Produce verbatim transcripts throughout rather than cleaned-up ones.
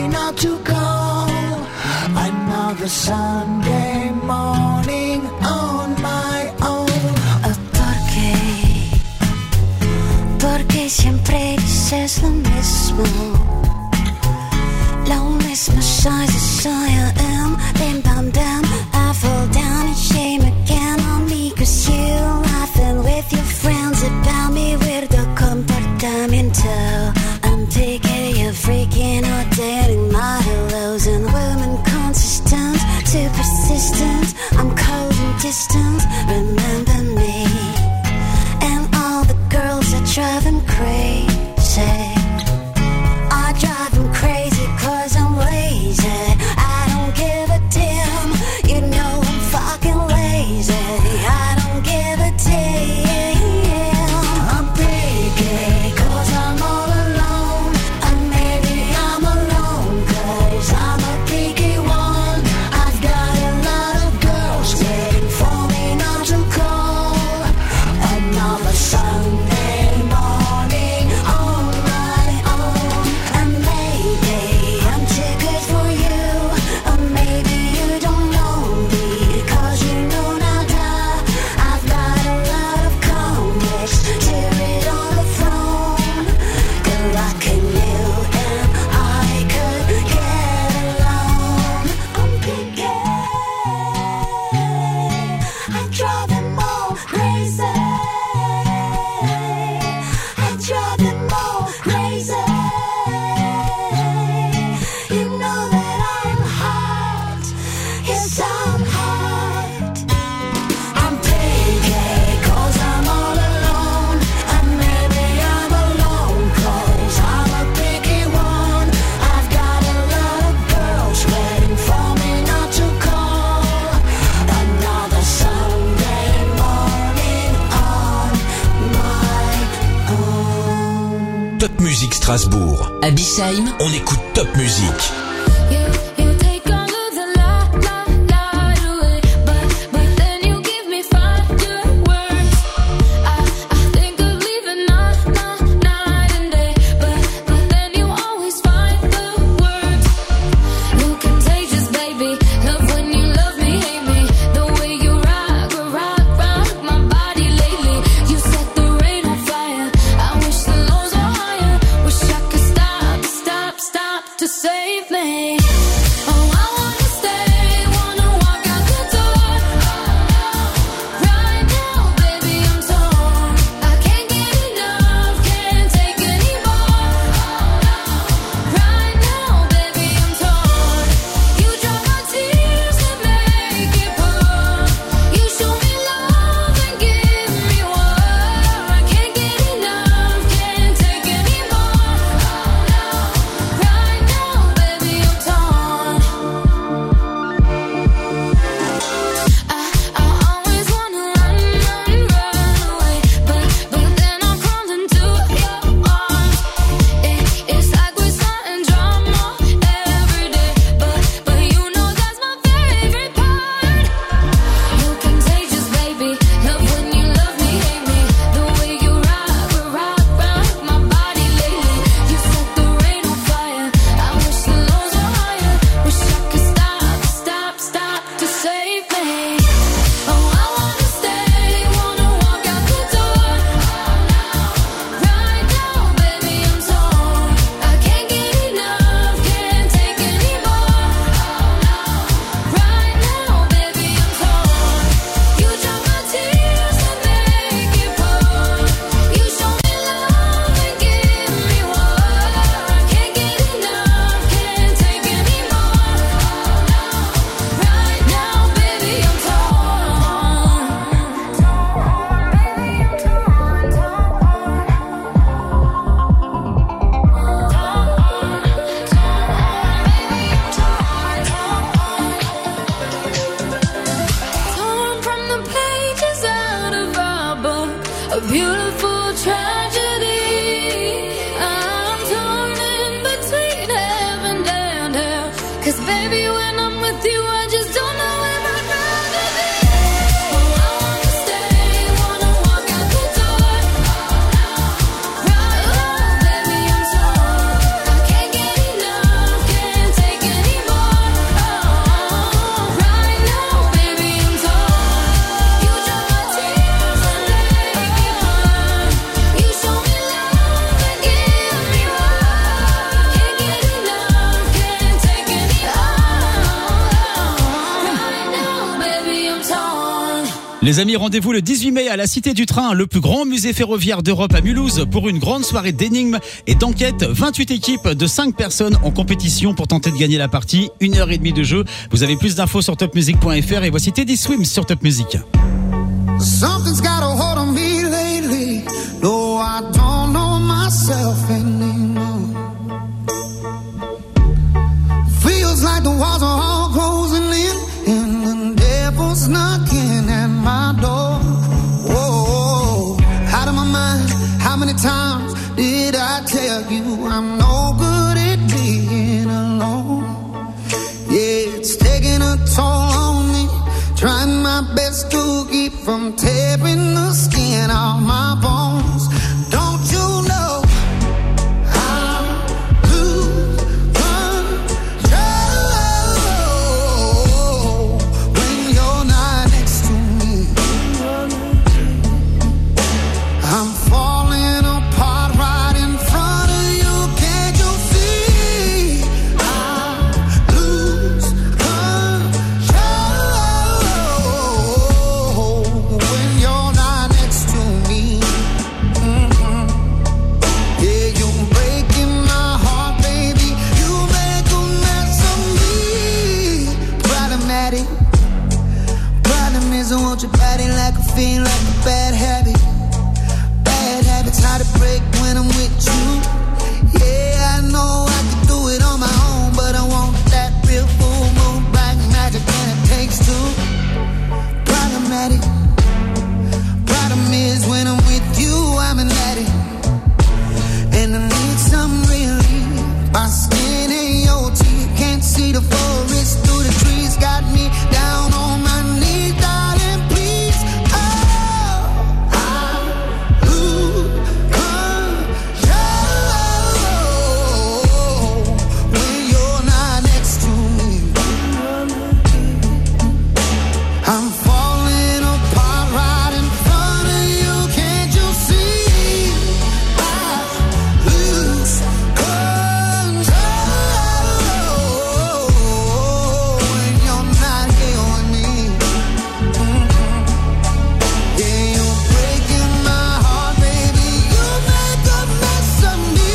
not to go. Another Sunday morning on my own. Oh, porque, porque siempre dices lo mismo. Lo mismo soy, soy I am. Bim bam bam, I fall down and shame again on me. Cause you laughing with your friends about me. Weirdo comportamiento. I'm taking you freaking out, dating my hellos and women consistent, too persistent. I'm cold and distant, remember me. And all the girls that drive him crazy. I drive him crazy cause I'm lazy. I don't give a damn, you know I'm fucking lazy. I don't give a damn. I'm picky cause I'm all alone. And maybe I'm alone cause I'm a picky one. I've got a lot of girls waiting for me not to call. Another Sunday morning on my own. And maybe I'm too good for you, or maybe you don't know me, cause you know nada. I've got a lot of comics to read on the throne. Good luck in you and I could get along. I'm picky, I drive them all crazy. I drive them all crazy. You know that I'm hot, yes I'm hot. I'm picky cause I'm all alone. And maybe I'm alone cause I'm a picky one. I've got a lot of girls waiting for me not to call. Another Sunday morning on my own. Top Musique Strasbourg. À Bischheim, On écoute Top Musique. You, you take all of the light, light, light away, but, but then you give me fireworks. I, I think of leaving night, night, night and day, but, but then you always find the words. You contagious, baby, love when you love me, hate me, the way you rock, rock, rock my body lately. You set the rain on fire, I wish the lows were higher, wish I could stop, stop, stop to save me. Oh, I wanna stay, wanna walk out the door. Right now, baby, I'm torn. I can't get enough, can't take anymore. Right now, baby, I'm torn. You dry my tears and make it pour. You show me love and give me more. I can't get enough, can't take anymore. Right now, baby, I'm torn. I, I always wanna run, run, run away, but, but then I'm crawling to your arms. It, it's like we're starting drama every day, but, but you know that's my favorite part. You're contagious, baby, love when you love me, hate me, the way you rock, rock, rock my body lately. You set the rain on fire, I wish the lows were higher, wish I could stop, stop, stop to save me. Oh, I wanna stay, wanna walk out the door. Right now, baby, I'm torn. I can't get enough, can't take anymore. Right now, baby, I'm torn. You dry my tears and make it pour. You show me love and give me more. I can't get enough, can't take anymore. Right now, baby, I'm torn. Baby, I'm torn, torn from the pages out of our book, a beautiful tragedy. I'm torn in between heaven and hell, 'cause baby, when I'm with you, I just don't know where I'd rather be. Oh, I wanna stay, wanna walk out the door. Right now, baby, I'm torn. I can't get enough, can't Les amis, rendez-vous le dix-huit mai à la Cité du Train, le plus grand musée ferroviaire d'Europe à Mulhouse, pour une grande soirée d'énigmes et d'enquêtes. vingt-huit équipes de cinq personnes en compétition pour tenter de gagner la partie. Une heure et demie de jeu. Vous avez plus d'infos sur top music point f r et voici Teddy Swims sur Top Music. Something's got a hold on me lately. No, I don't know myself anymore. Feels like the walls are all closing in and the devil's knocking at my door. Whoa, out of my mind. How many times did I tell you I'm no good at being alone? Yeah, it's taking a toll on me. Trying my best to keep from tearing the skin off my bones. Don't you know I lose control when you're not next to me? I'm falling apart right in front of you. Can't you see? I lose control when you're not next to me. Mm-hmm. Yeah, you're breaking my heart, baby. You make a mess of me. Problematic. Problem is I want your body like a fiend, like a bad habit. Bad habits hard to break when I'm with you. Yeah, I know I can do it on my own, but I want that real full moon black magic, and it takes two. Problematic. Problem is when I'm with you, I'm an addict, and I need some relief. My skin ain't your teeth, can't see the forest through the trees. Got me down on my knees, darling, please. Oh, I lose control when you're not next to me. I'm falling apart right in front of you. Can't you see? I lose control when you're not here with me. Mhm. Yeah, you're breaking my heart, baby. You make a mess of me.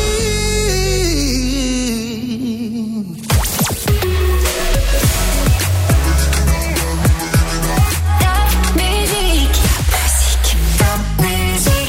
Top music. Top music.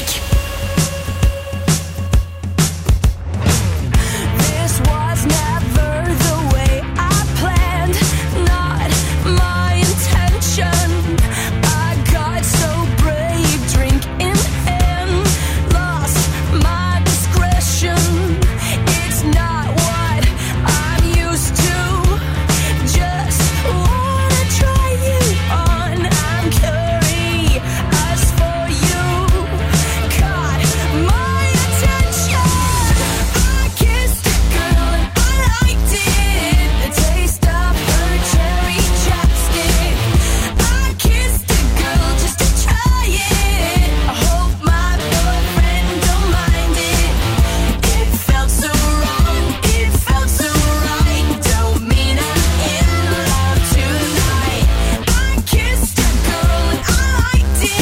This was never the way I planned, not my intention. I got so brave, drink in hand, lost my discretion. It's not what I'm used to. Just wanna try you on. I'm curious for you. Caught my attention. I kissed a girl and I liked it. The taste of her cherry chapstick. I kissed a girl just to try it. I hope my boyfriend don't mind it. It felt so wrong, it felt so right. Don't mean I'm in love tonight. I kissed a girl and I liked it.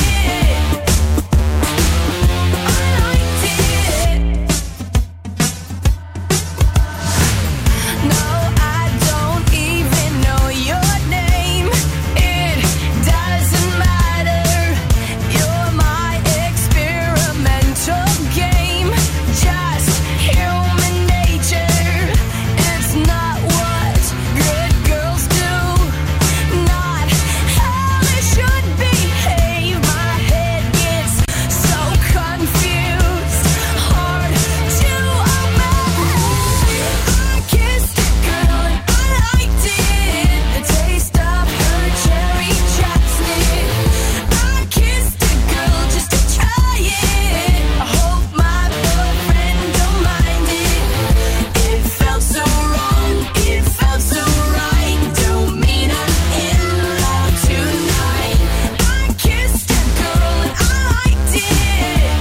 I liked it. No, I don't even know your name. It doesn't matter. You're my experimental game. Just human nature. It's not what good girls do. Not how they should behave. My head gets so confused. Hard to imagine. I kissed a girl and I liked it. The taste of her cherry chapstick. I kissed a girl just to try it. I hope my boyfriend don't mind it. It felt so wrong, it felt so right. Don't mean I'm in love tonight. I kissed a girl and I liked it.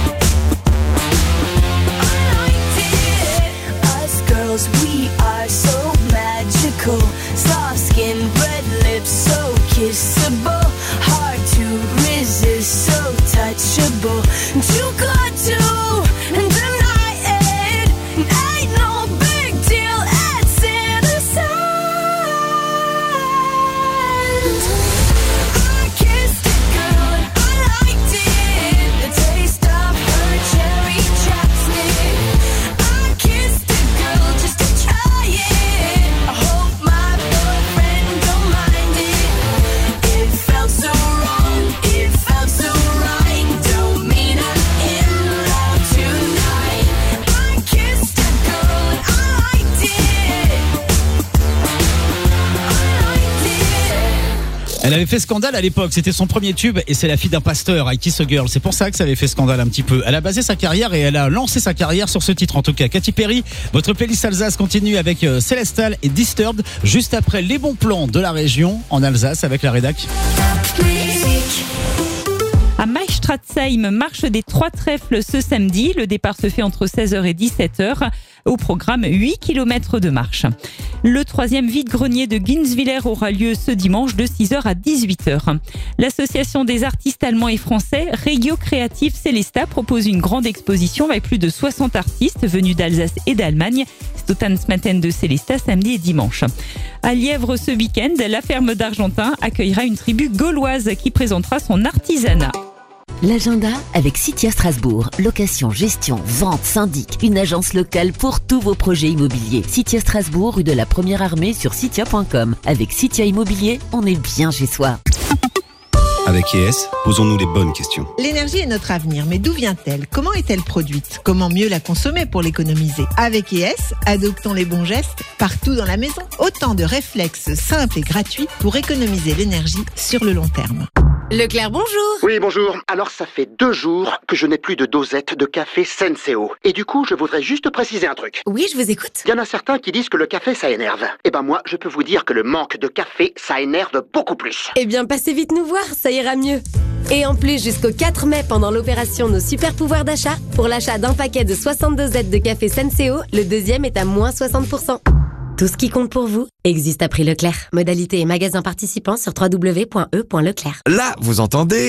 I liked it. Us girls, we are so magical. Soft skin, red lips, so kissable. Hard to resist. Elle avait fait scandale à l'époque, c'était son premier tube et c'est la fille d'un pasteur, I Kiss a Girl. C'est pour ça que ça avait fait scandale un petit peu. Elle a basé sa carrière et elle a lancé sa carrière sur ce titre en tout cas. Katy Perry, votre playlist Alsace continue avec euh, Célestal et Disturbed juste après les bons plans de la région en Alsace avec la rédac. À Maistratzheim, marche des Trois Trèfles ce samedi. Le départ se fait entre seize heures et dix-sept heures. Au programme, huit kilomètres de marche. Le troisième vide-grenier de Ginswiller aura lieu ce dimanche de six heures à dix-huit heures. L'association des artistes allemands et français, Regio Creative Celesta, propose une grande exposition avec plus de soixante artistes venus d'Alsace et d'Allemagne. C'est au Tanzmatten de Celesta samedi et dimanche. À Lièvre ce week-end, la ferme d'Argentin accueillera une tribu gauloise qui présentera son artisanat. L'agenda avec Citia Strasbourg. Location, gestion, vente, syndic. Une agence locale pour tous vos projets immobiliers. Citia Strasbourg, rue de la Première Armée sur citia point com. Avec Citia Immobilier, on est bien chez soi. Avec E S, posons-nous les bonnes questions. L'énergie est notre avenir, mais d'où vient-elle? Comment est-elle produite? Comment mieux la consommer pour l'économiser? Avec E S, adoptons les bons gestes partout dans la maison. Autant de réflexes simples et gratuits pour économiser l'énergie sur le long terme. Leclerc, bonjour. Oui, bonjour. Alors, ça fait deux jours que je n'ai plus de dosette de café Senseo. Et du coup, je voudrais juste préciser un truc. Oui, je vous écoute. Il y en a certains qui disent que le café, ça énerve. Eh ben moi, je peux vous dire que le manque de café, ça énerve beaucoup plus. Eh bien, passez vite nous voir, ça ira mieux. Et en plus, jusqu'au quatre mai, pendant l'opération Nos Super Pouvoirs d'achat, pour l'achat d'un paquet de soixante dosettes de café Senseo, le deuxième est à moins soixante pour cent. Tout ce qui compte pour vous existe à prix Leclerc. Modalité et magasin participants sur w w w point e point leclerc. Là, vous entendez?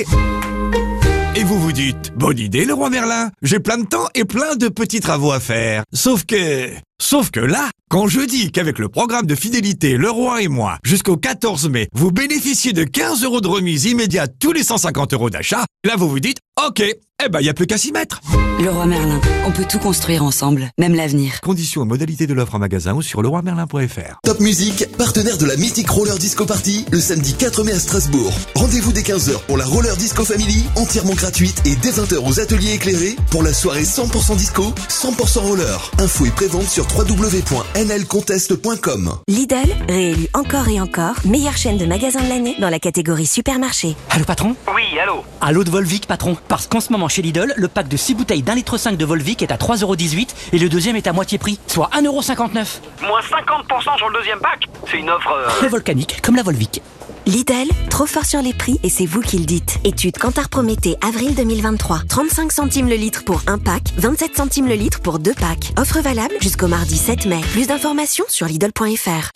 Et vous vous dites, bonne idée le roi Merlin, j'ai plein de temps et plein de petits travaux à faire. Sauf que... Sauf que là, quand je dis qu'avec le programme de fidélité Le Roi et moi, jusqu'au quatorze mai, vous bénéficiez de quinze euros de remise immédiate tous les cent cinquante euros d'achat, là vous vous dites, ok, eh ben y a plus qu'à s'y mettre. Le Roi Merlin, on peut tout construire ensemble, même l'avenir. Conditions et modalités de l'offre en magasin ou sur le roi merlin point f r. Top Music, partenaire de la Mythic Roller Disco Party, le samedi quatre mai à Strasbourg. Rendez-vous dès quinze heures pour la Roller Disco Family, entièrement gratuite, et dès vingt heures aux ateliers éclairés pour la soirée cent pour cent disco, cent pour cent roller. Info et prévente sur w w w point n l contest point com. Lidl, réélu encore et encore, meilleure chaîne de magasins de l'année dans la catégorie supermarché. Allô patron? Oui, allô. Allô de Volvic patron. Parce qu'en ce moment chez Lidl, le pack de six bouteilles d'un litre cinq de Volvic est à trois euros dix-huit et le deuxième est à moitié prix, soit un euro cinquante-neuf. Moins cinquante pour cent sur le deuxième pack. C'est une offre... Euh... Très volcanique, comme la Volvic. Lidl, trop fort sur les prix et c'est vous qui le dites. Étude Kantar Prométhée, avril deux mille vingt-trois. trente-cinq centimes le litre pour un pack, vingt-sept centimes le litre pour deux packs. Offre valable jusqu'au mardi sept mai. Plus d'informations sur Lidl point f r.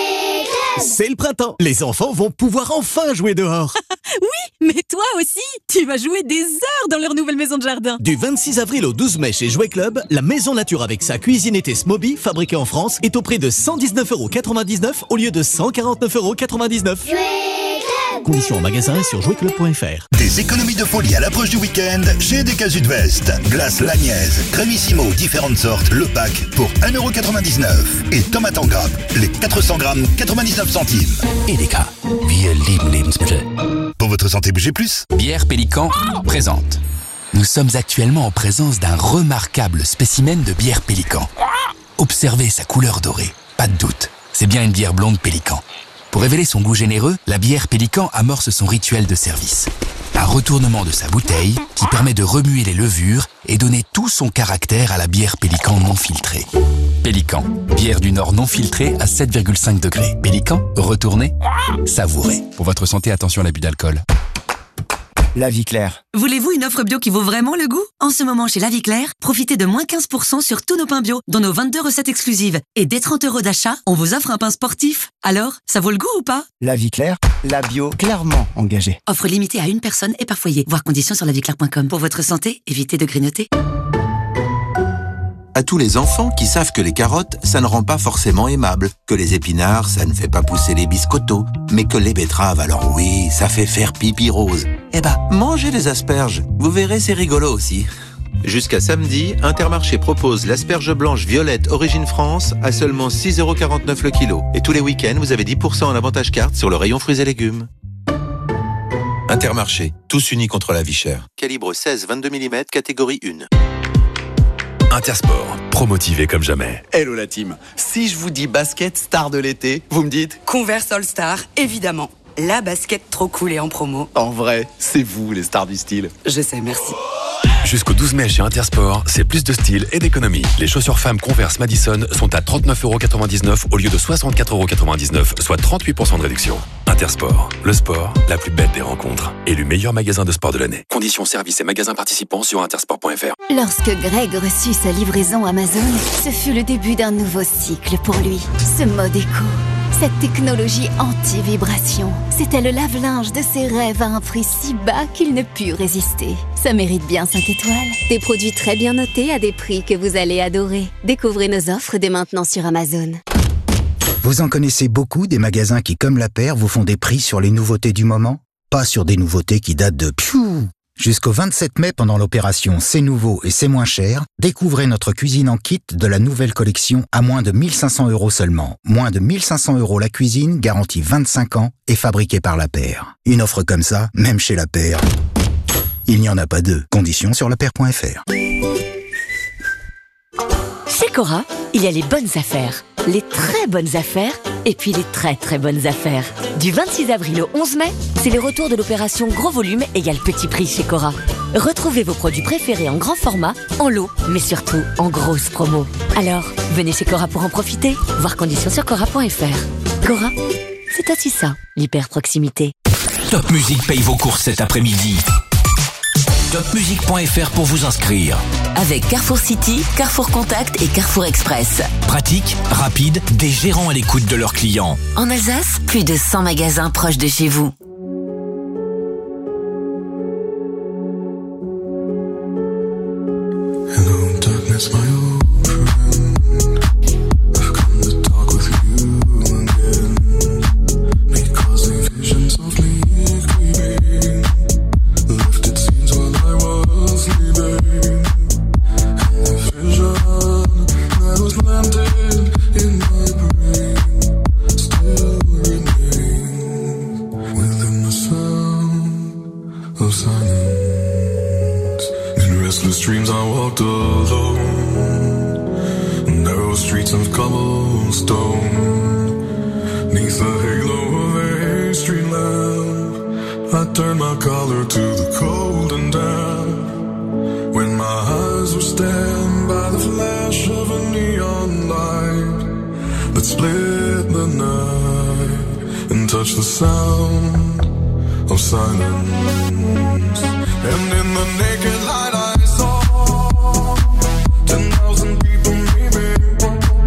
C'est le printemps. Les enfants vont pouvoir enfin jouer dehors. Oui, mais toi aussi, tu vas jouer des heures dans leur nouvelle maison de jardin. Du vingt-six avril au douze mai chez Jouet Club, la maison nature avec sa cuisine été Smoby, fabriquée en France, est au prix de cent dix-neuf euros quatre-vingt-dix-neuf au lieu de cent quarante-neuf euros quatre-vingt-dix-neuf. Conditions en magasin et sur jouet club point f r. Des économies de folie à l'approche du week-end chez D K Sud-Vest. Glace Lagnaise, Crémissimo, différentes sortes, le pack pour un euro quatre-vingt-dix-neuf. Et tomates en grappe, les quatre cents grammes, quatre-vingt-dix-neuf centimes. Et D K, wir lieben Lebensmittel. Pour votre santé, bougez plus. Bière Pélican présente. Nous sommes actuellement en présence d'un remarquable spécimen de bière Pélican. Observez sa couleur dorée. Pas de doute, c'est bien une bière blonde Pélican. Pour révéler son goût généreux, la bière Pélican amorce son rituel de service. Un retournement de sa bouteille qui permet de remuer les levures et donner tout son caractère à la bière Pélican non filtrée. Pélican, bière du Nord non filtrée à sept virgule cinq degrés. Pélican, retournez, savourez. Pour votre santé, attention à l'abus d'alcool. La Vie Claire. Voulez-vous une offre bio qui vaut vraiment le goût? En ce moment, chez La Vie Claire, profitez de moins quinze pour cent sur tous nos pains bio, dont nos vingt-deux recettes exclusives. Et dès trente euros d'achat, on vous offre un pain sportif. Alors, ça vaut le goût ou pas? La Vie Claire, la bio clairement engagée. Offre limitée à une personne et par foyer. Voir conditions sur la vie claire point com. Pour votre santé, évitez de grignoter. À tous les enfants qui savent que les carottes, ça ne rend pas forcément aimable, que les épinards, ça ne fait pas pousser les biscottos, mais que les betteraves, alors oui, ça fait faire pipi rose. Eh ben, mangez les asperges, vous verrez, c'est rigolo aussi. Jusqu'à samedi, Intermarché propose l'asperge blanche violette Origine France à seulement six euros quarante-neuf le kilo. Et tous les week-ends, vous avez dix pour cent en avantage carte sur le rayon fruits et légumes. Intermarché, tous unis contre la vie chère. Calibre seize vingt-deux millimètres, catégorie un. Intersport, promotivé comme jamais. Hello la team. Si je vous dis basket star de l'été, vous me dites Converse All Star, évidemment. la basket trop cool et en promo. En vrai, c'est vous les stars du style. Je sais, merci. Jusqu'au douze mai chez Intersport, c'est plus de style et d'économie. Les chaussures femmes Converse Madison sont à trente-neuf euros quatre-vingt-dix-neuf au lieu de soixante-quatre euros quatre-vingt-dix-neuf, soit trente-huit pour cent de réduction. Intersport, le sport, la plus belle des rencontres. Élu meilleur magasin de sport de l'année. Conditions, services et magasins participants sur intersport point f r. Lorsque Greg reçut sa livraison Amazon, ce fut le début d'un nouveau cycle pour lui. Ce mode éco, cette technologie anti-vibration, c'était le lave-linge de ses rêves à un prix si bas qu'il ne put résister. Ça mérite bien cinq étoiles. Des produits très bien notés à des prix que vous allez adorer. Découvrez nos offres dès maintenant sur Amazon. Vous en connaissez beaucoup des magasins qui, comme La Paire, vous font des prix sur les nouveautés du moment? Pas sur des nouveautés qui datent de piou. Jusqu'au vingt-sept mai, pendant l'opération C'est nouveau et c'est moins cher, découvrez notre cuisine en kit de la nouvelle collection à moins de mille cinq cents euros seulement. Moins de mille cinq cents euros la cuisine, garantie vingt-cinq ans et fabriquée par La Paire. Une offre comme ça, même chez La Paire, il n'y en a pas deux. Conditions sur la paire point f r. Chez Cora, il y a les bonnes affaires, les très bonnes affaires et puis les très très bonnes affaires. Du vingt-six avril au onze mai, c'est le retour de l'opération Gros Volume égale Petit Prix chez Cora. Retrouvez vos produits préférés en grand format, en lot, mais surtout en grosse promo. Alors, venez chez Cora pour en profiter. Voir conditions sur cora point f r. Cora, c'est aussi ça, l'hyper proximité. Top Music paye vos courses cet après-midi. top music point f r pour vous inscrire. Avec Carrefour City, Carrefour Contact et Carrefour Express. Pratique, rapide, des gérants à l'écoute de leurs clients. En Alsace, plus de cent magasins proches de chez vous. Hello, darkness, my old friend. I've come to talk with you again. Because a vision softly creeping lifted scenes while I was sleeping. And a vision that was planted in my brain still remains within the sound of silence. In restless dreams I walked alone, narrow streets of cobblestone, neath the halo of a street lamp. I turned my collar to the cold and damp, when my eyes were stabbed by the flash of a neon light that split the night and touched the sound of silence. And in the naked light I saw ten thousand people maybe,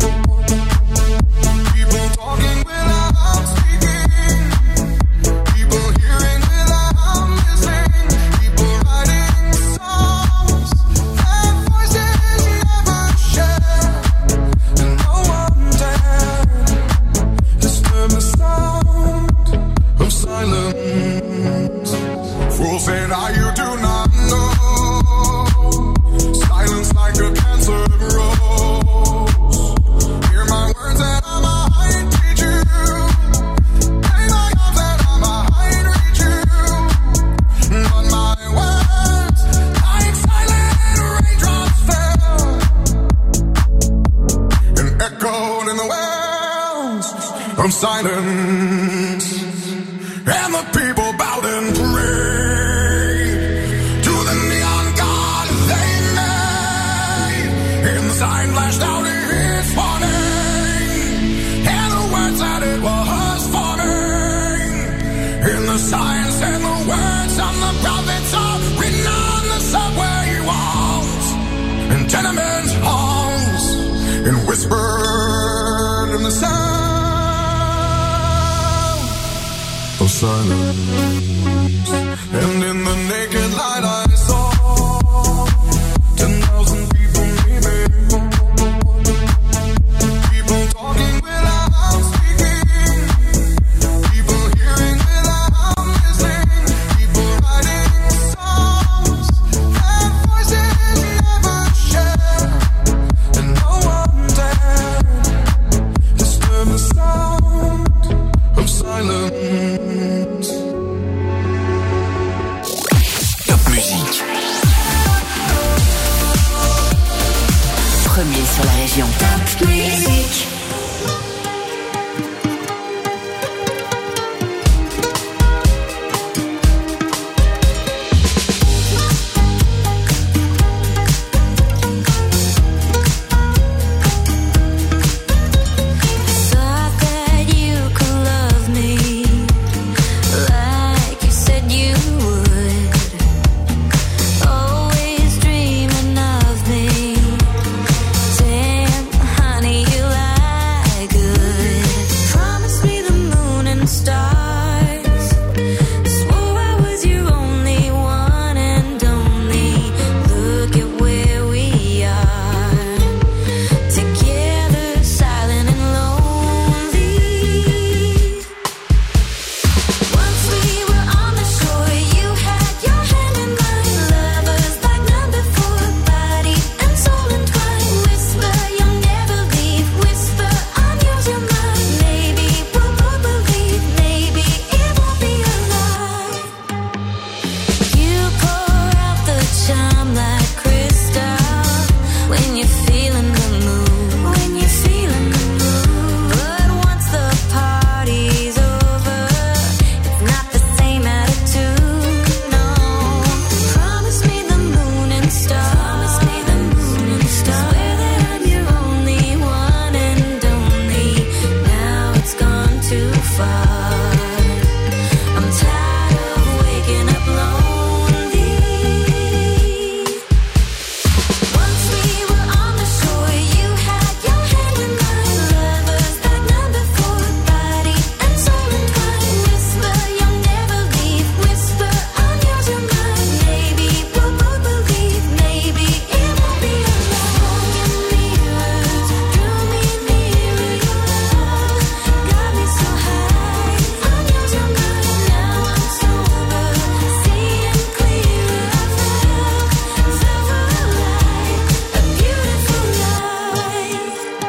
people talking without speaking, people hearing without listening, people writing songs that voices never share, and no one dared disturb the sound of silence. Fools say now you do not know, silence like a cancer grows. Hear my words and I might teach you, play my arms and I might reach you, but my words like silent raindrops fell and echoed in the wells of silence, and the people bowed and prayed to the neon god they made, and the sign flashed out its warning, and the words that it was forming, and the signs and the words of the prophets are written on the subway walls and tenement halls, and whispered in the sound of silence. And in the naked light I saw ten thousand people maybe, people talking without speaking, people hearing without listening, people writing songs that voices never share, and no one dared disturb the sound of silence. Top Music. Premier sur la région. Top Music. far. I'm tired of waking up lonely. Once we were on the shore, you had your hand in mine. Lovers that number four, body and soul entwined. Whisper, you'll never leave. Whisper, I'm yours, you're mine. Maybe we'll both believe. Maybe it won't be alone. Broken mirrors drew me nearer. Your love got me so high. I'm yours, you're mine. Now I'm sober, seeing clearer. I felt so alive, a beautiful night.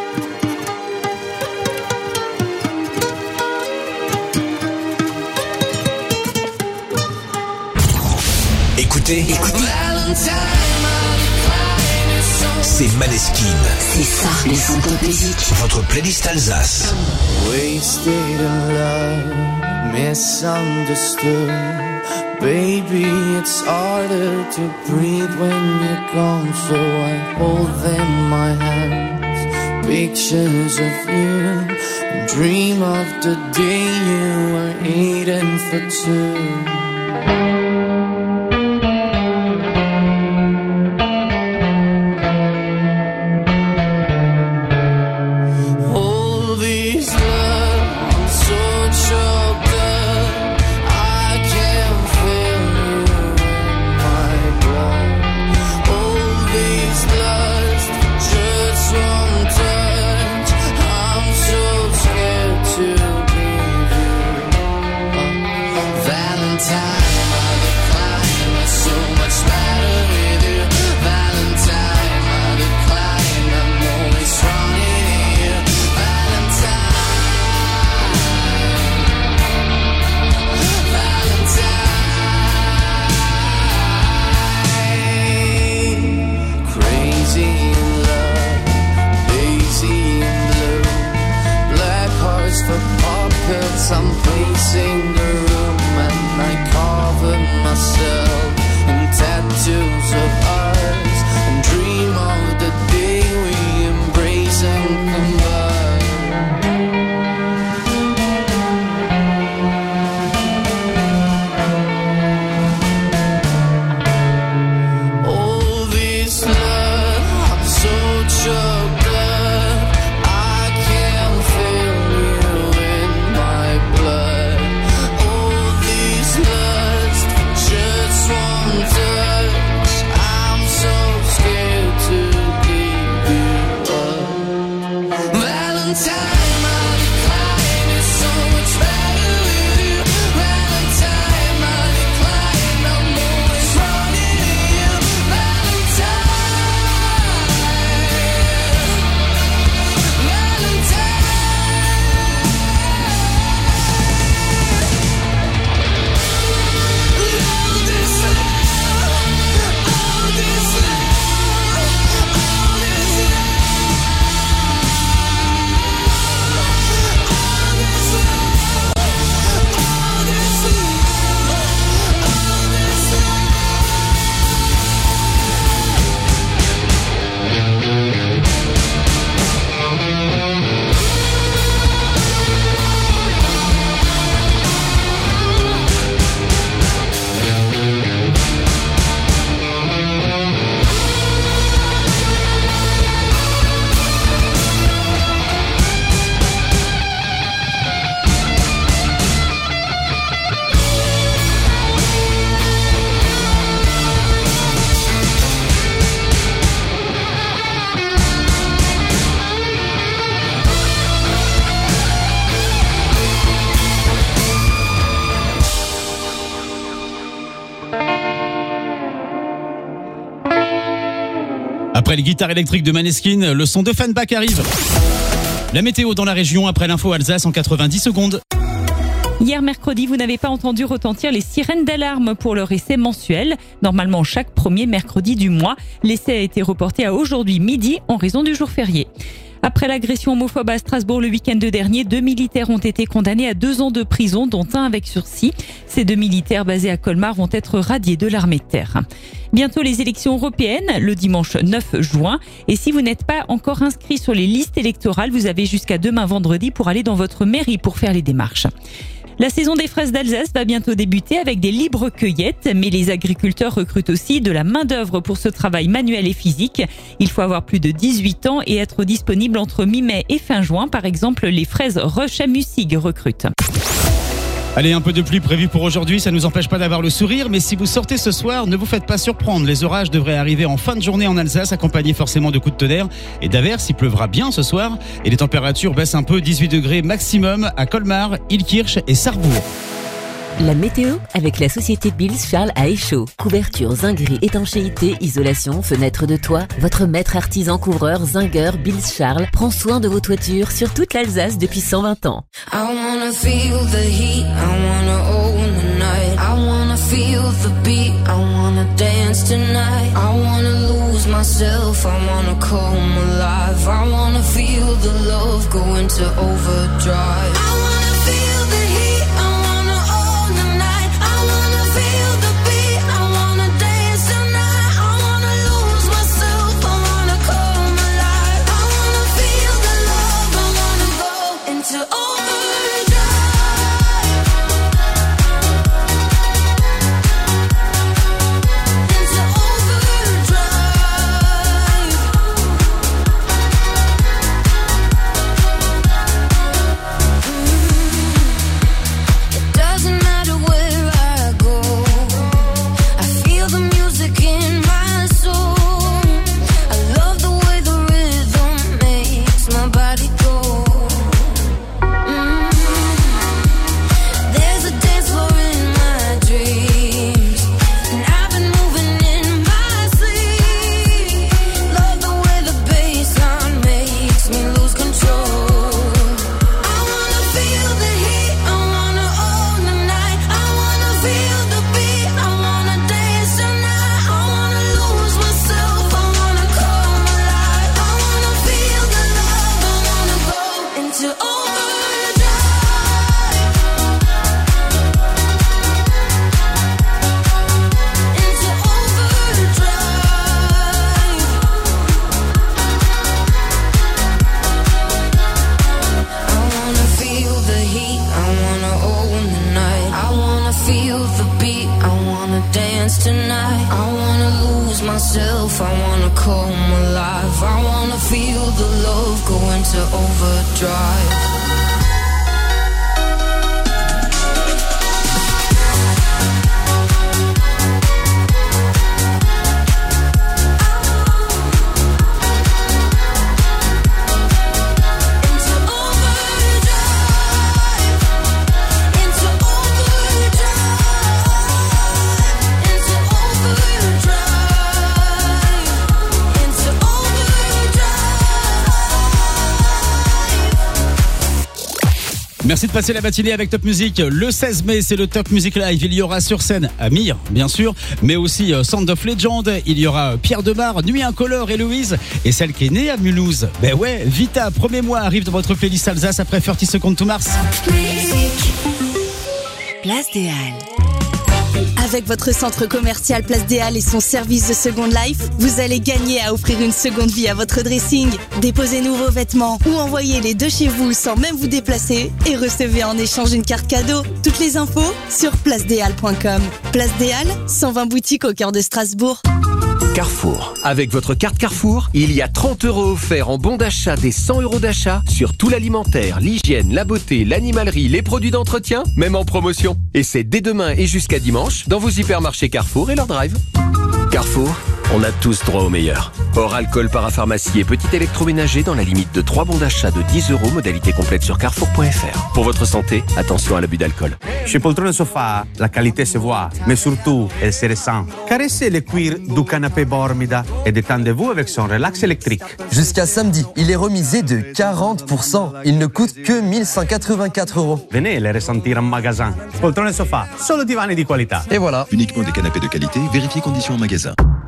Écoutez, écoutez. C'est Maneskin. C'est ça, le son de musique. Votre playlist Alsace. Wasted in love, misunderstood. Baby, it's harder to breathe when you're gone. So I hold them in my hands, pictures of you. And dream of the day you were eating for two. All these love, I'm so choked up. I can't feel you in my blood. All these lust, just one touch. I'm so scared to leave you. Uh, Valentine, I decline. It's so much better with you. Valentine, I decline. I'm always running here. Crazy in love, lazy in blue. Black hearts for pockets. I'm pacing the room and I cover myself in tattoos of ours and dream of the day we embrace and combine. All this love, I'm so choked up. I can't feel you in my blood. All this lust, just one touch. I'm so scared to give you up. Valentine, I decline. It's so much better with you. Valentine, I decline. I'm always running here. Valentine, all this love, all this love, all this Après les guitares électriques de Maneskin, le son d'Offenbach arrive. La météo dans la région après l'info Alsace en quatre-vingt-dix secondes. Hier mercredi, vous n'avez pas entendu retentir les sirènes d'alarme pour leur essai mensuel. Normalement, chaque premier mercredi du mois, l'essai a été reporté à aujourd'hui midi en raison du jour férié. Après l'agression homophobe à Strasbourg le week-end dernier, deux militaires ont été condamnés à deux ans de prison, dont un avec sursis. Ces deux militaires basés à Colmar vont être radiés de l'armée de terre. Bientôt les élections européennes, le dimanche neuf juin. Et si vous n'êtes pas encore inscrit sur les listes électorales, vous avez jusqu'à demain vendredi pour aller dans votre mairie pour faire les démarches. La saison des fraises d'Alsace va bientôt débuter avec des libres cueillettes, mais les agriculteurs recrutent aussi de la main-d'œuvre pour ce travail manuel et physique. Il faut avoir plus de dix-huit ans et être disponible entre mi-mai et fin juin. Par exemple, les fraises Roche à Mussig recrutent. Allez, un peu de pluie prévu pour aujourd'hui, ça ne nous empêche pas d'avoir le sourire, mais si vous sortez ce soir, ne vous faites pas surprendre. Les orages devraient arriver en fin de journée en Alsace, accompagnés forcément de coups de tonnerre et d'averses. Il pleuvra bien ce soir et les températures baissent un peu, dix-huit degrés maximum à Colmar, Illkirch et Sarrebourg. La météo avec la société Billes Charles à Échaud. Couverture, zinguerie, étanchéité, isolation, fenêtre de toit. Votre maître artisan couvreur zingueur Billes Charles prend soin de vos toitures sur toute l'Alsace depuis cent vingt ans. I wanna feel the heat, I wanna own the night. I wanna feel the beat, I wanna dance tonight. I wanna lose myself, I wanna come alive. I wanna feel the love go into overdrive. I wanna feel the heat, I wanna own the night. I wanna feel the beat, I wanna dance tonight. I wanna lose myself, I wanna come alive. I wanna feel the love, I wanna go into overdrive. Tonight, I wanna lose myself, I wanna come alive. I wanna feel the love go into overdrive. Merci de passer la matinée avec Top Music. Le seize mai, c'est le Top Music Live. Il y aura sur scène Amir, bien sûr, mais aussi Sound of Legend. Il y aura Pierre Demar, Nuit Incolore et Louise. Et celle qui est née à Mulhouse. Ben ouais, Vita, premier mois, arrive dans votre playlist Alsace après trente secondes to Mars. Place des Halles. Avec votre centre commercial Place des Halles et son service de Second Life, vous allez gagner à offrir une seconde vie à votre dressing. Déposez-nous vos vêtements ou envoyez-les de chez vous sans même vous déplacer et recevez en échange une carte cadeau. Toutes les infos sur place des halles point com. Place des Halles, cent vingt boutiques au cœur de Strasbourg. Carrefour. Avec votre carte Carrefour, il y a trente euros offerts en bon d'achat des cent euros d'achat sur tout l'alimentaire, l'hygiène, la beauté, l'animalerie, les produits d'entretien, même en promotion. Et c'est dès demain et jusqu'à dimanche dans vos hypermarchés Carrefour et leur drive. Carrefour, on a tous droit au meilleur. Hors alcool, parapharmacie et petit électroménager dans la limite de trois bons d'achat de dix euros, modalité complète sur carrefour point f r. Pour votre santé, attention à l'abus d'alcool. Chez Poltrone Sofa, la qualité se voit, mais surtout, elle se ressent. Caressez le cuir du canapé Bormida et détendez-vous avec son relax électrique. Jusqu'à samedi, il est remisé de quarante pour cent. Il ne coûte que mille cent quatre-vingt-quatre euros. Venez les ressentir en magasin. Poltrone Sofa, solo divani di qualità. Et voilà. Uniquement des canapés de qualité, vérifiez conditions en magasin.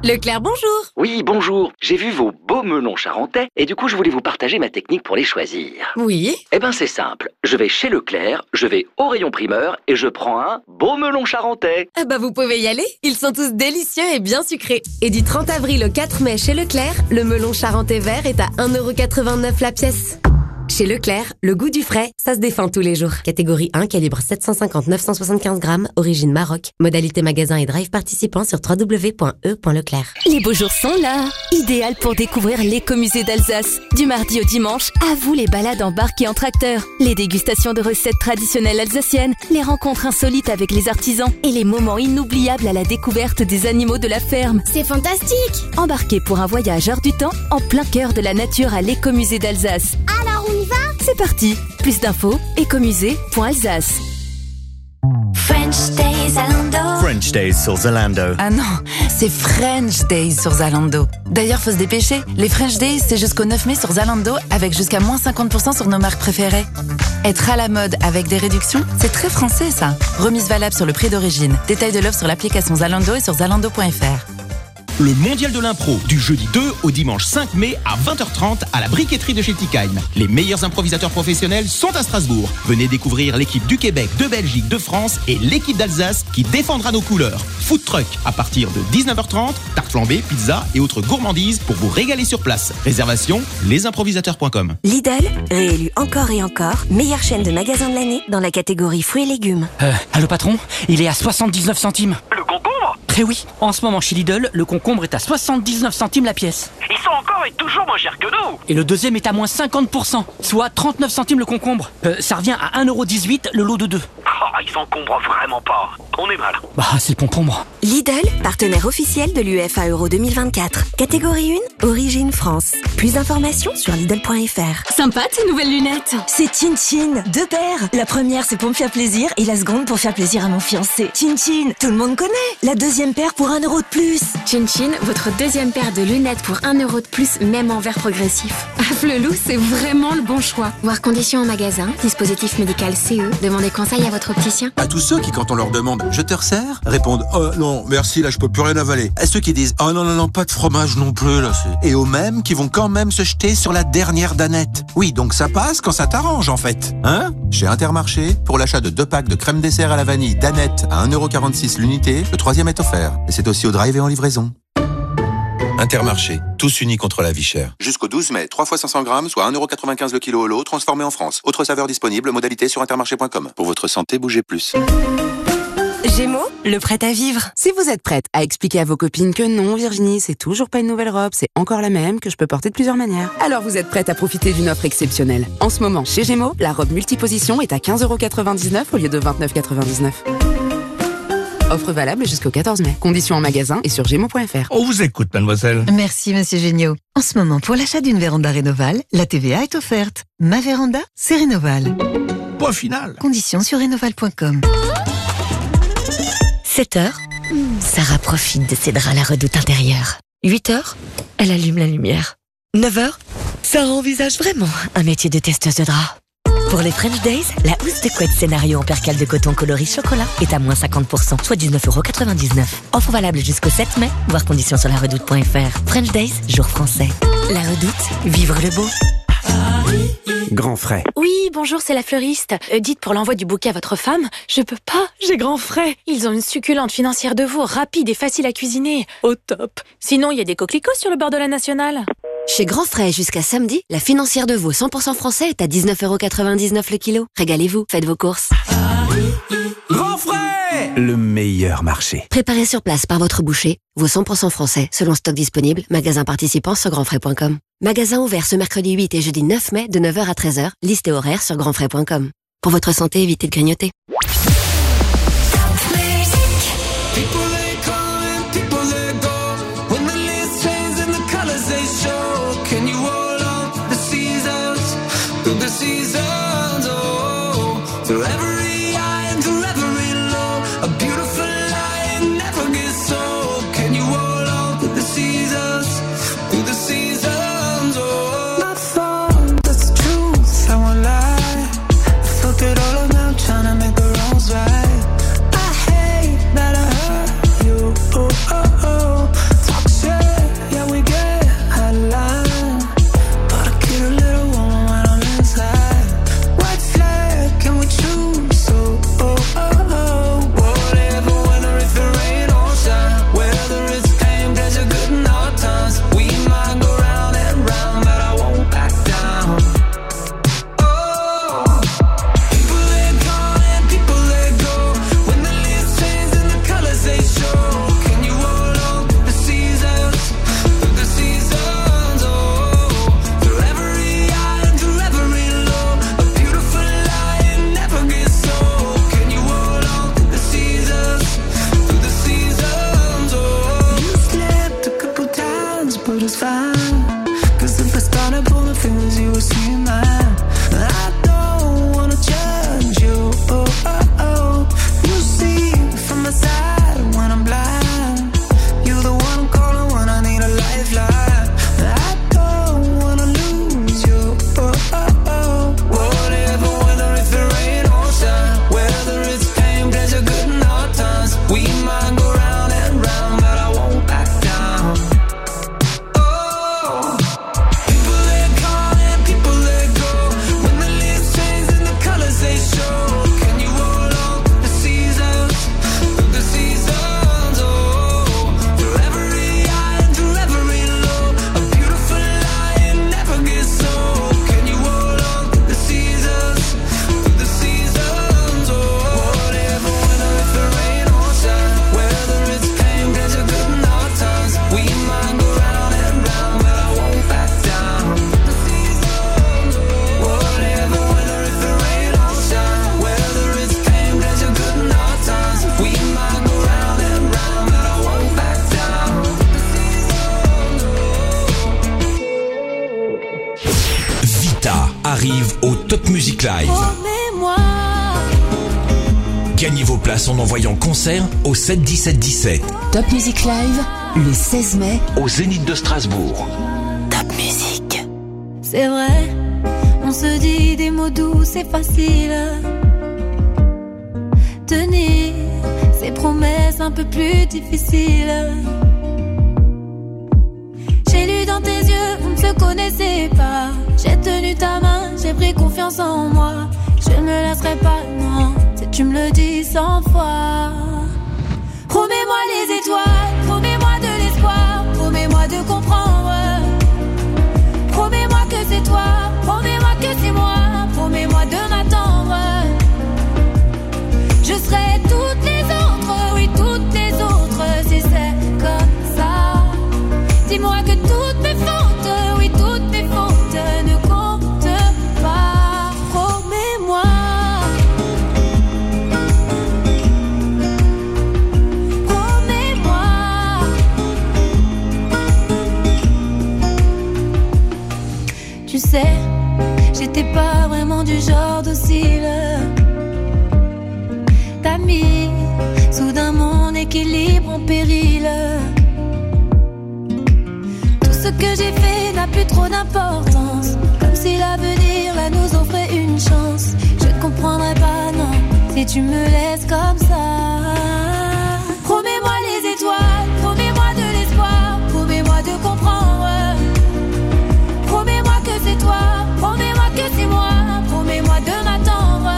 Leclerc, bonjour. Oui, bonjour. J'ai vu vos beaux melons charentais et du coup, je voulais vous partager ma technique pour les choisir. Oui. Eh ben, c'est simple. Je vais chez Leclerc, je vais au rayon primeur et je prends un beau melon charentais. Ah bah vous pouvez y aller, ils sont tous délicieux et bien sucrés. Et du trente avril au quatre mai chez Leclerc, le melon charentais vert est à un euro quatre-vingt-neuf la pièce. Chez Leclerc, le goût du frais, ça se défend tous les jours. Catégorie un, calibre sept cent cinquante à neuf cent soixante-quinze grammes, origine Maroc. Modalité magasin et drive participant sur w w w point e point leclerc. Les beaux jours sont là. Idéal pour découvrir l'écomusée d'Alsace. Du mardi au dimanche, à vous les balades en barque et en tracteur. Les dégustations de recettes traditionnelles alsaciennes, les rencontres insolites avec les artisans et les moments inoubliables à la découverte des animaux de la ferme. C'est fantastique! Embarquez pour un voyage hors du temps, en plein cœur de la nature à l'écomusée d'Alsace. Alors on y va? C'est parti. Plus d'infos, écomusée point alsace. French Days Zalando. French Days sur Zalando. Ah non, c'est French Days sur Zalando. D'ailleurs, faut se dépêcher. Les French Days, c'est jusqu'au neuf mai sur Zalando avec jusqu'à moins cinquante pour cent sur nos marques préférées. Être à la mode avec des réductions, c'est très français ça. Remise valable sur le prix d'origine. Détail de l'offre sur l'application Zalando et sur zalando point f r. Le mondial de l'impro, du jeudi deux au dimanche cinq mai à vingt heures trente à la briqueterie de chez Tikheim. Les meilleurs improvisateurs professionnels sont à Strasbourg. Venez découvrir l'équipe du Québec, de Belgique, de France et l'équipe d'Alsace qui défendra nos couleurs. Food truck à partir de dix-neuf heures trente, tarte flambée, pizza et autres gourmandises pour vous régaler sur place. Réservation, les improvisateurs point com. Lidl, réélu encore et encore, meilleure chaîne de magasins de l'année dans la catégorie fruits et légumes. Euh, allô patron, il est à soixante-dix-neuf centimes. Le concombre? Eh oui, en ce moment chez Lidl, le concombre est à soixante-dix-neuf centimes la pièce. Ils sont encore et toujours moins chers que nous. Et le deuxième est à moins cinquante pour cent, soit trente-neuf centimes le concombre. Euh, ça revient à un euro dix-huit le lot de deux. Oh, ils encombrent vraiment pas. On est mal. Bah, c'est le concombre. Lidl, partenaire officiel de l'U E F A Euro deux mille vingt-quatre. Catégorie un, origine France. Plus d'informations sur Lidl point f r. Sympa tes nouvelles lunettes. C'est Chin Chin, deux paires. La première, c'est pour me faire plaisir et la seconde pour faire plaisir à mon fiancé. Chin Chin, tout le monde connaît. La deuxième paire pour un euro de plus. Chin Chin, votre deuxième paire de lunettes pour un euro de plus, même en verre progressif. Ah, Flelou, c'est vraiment le bon choix. Voir conditions en magasin, dispositif médical C E, demandez conseil à votre opticien. À tous ceux qui, quand on leur demande « Je te resserre ?» répondent « Oh non, merci, là je peux plus rien avaler ». À ceux qui disent « Oh non, non, non, pas de fromage non plus, là c'est... » Et aux mêmes qui vont quand même se jeter sur la dernière danette. Oui, donc ça passe quand ça t'arrange en fait. Hein ? Chez Intermarché, pour l'achat de deux packs de crème dessert à la vanille danette à un euro quarante-six l'unité, le troisième est offert. Et c'est aussi au drive et en livraison. Intermarché, tous unis contre la vie chère. Jusqu'au douze mai, trois fois cinq cents grammes, soit un euro quatre-vingt-quinze le kilo au lot, transformé en France. Autre saveur disponible, modalité sur intermarché point com. Pour votre santé, bougez plus. Gémeaux, le prêt à vivre. Si vous êtes prête à expliquer à vos copines que non, Virginie, c'est toujours pas une nouvelle robe, c'est encore la même, que je peux porter de plusieurs manières, alors vous êtes prête à profiter d'une offre exceptionnelle. En ce moment, chez Gémeaux, la robe multiposition est à quinze euros quatre-vingt-dix-neuf au lieu de vingt-neuf euros quatre-vingt-dix-neuf. Offre valable jusqu'au quatorze mai. Conditions en magasin et sur gémeaux point f r. On vous écoute, mademoiselle. Merci, monsieur Géniaud. En ce moment, pour l'achat d'une véranda Rénoval, la T V A est offerte. Ma véranda, c'est Rénoval. Point final. Conditions sur rénoval point com. sept heures, Sarah profite de ses draps à la redoute intérieure. huit heures, elle allume la lumière. neuf heures, Sarah envisage vraiment un métier de testeuse de draps. Pour les French Days, la housse de couette scénario en percale de coton coloris chocolat est à moins cinquante pour cent, soit dix-neuf euros quatre-vingt-dix-neuf. Offre valable jusqu'au sept mai, voir conditions sur la redoute point f r. French Days, jour français. La redoute, vivre le beau. Grand frais. Oui, bonjour, c'est la fleuriste. Euh, dites pour l'envoi du bouquet à votre femme, je peux pas, j'ai grand frais. Ils ont une succulente financière de veau, rapide et facile à cuisiner. Au top. Sinon, il y a des coquelicots sur le bord de la nationale. Chez Grand Frais, jusqu'à samedi, la financière de veau cent pour cent français est à dix-neuf euros quatre-vingt-dix-neuf le kilo. Régalez-vous, faites vos courses. Grand frais, le meilleur marché. Préparé sur place par votre boucher, veau cent pour cent français, selon stock disponible, magasin participant sur grand frais point com. Magasin ouvert ce mercredi huit et jeudi neuf mai de neuf heures à treize heures, liste et horaire sur grand frais point com. Pour votre santé, évitez de grignoter. Talk Music Live. Promets-moi. Gagnez vos places en envoyant concert au sept dix-sept dix-sept. Top Music Live, le seize mai, au Zénith de Strasbourg. Top Music. C'est vrai, on se dit des mots doux, c'est facile. Tenir ces promesses un peu plus difficiles. J'ai lu dans tes yeux, on ne se connaissait pas. J'ai tenu ta main, j'ai pris confiance en moi. Je ne me laisserai pas, non, si tu me le dis cent fois. Promets-moi les étoiles, promets-moi de l'espoir, promets-moi de comprendre. Promets-moi que c'est toi, promets-moi que c'est moi, promets-moi de m'attendre. Je serai toutes les autres, oui toutes les autres, si c'est comme ça. Dis-moi que toutes mes fautes, oui toutes mes fautes ne comptent pas. Promets-moi. Promets-moi. Tu sais, j'étais pas vraiment du genre docile. T'as mis soudain mon équilibre en péril. Tout ce que j'ai fait n'a plus trop d'importance. Comme si l'avenir là nous offrait une chance. Je ne comprendrai pas, non, si tu me laisses comme ça. Promets-moi les étoiles, promets-moi de l'espoir, promets-moi de comprendre. Promets-moi que c'est toi, promets-moi que c'est moi, promets-moi de m'attendre.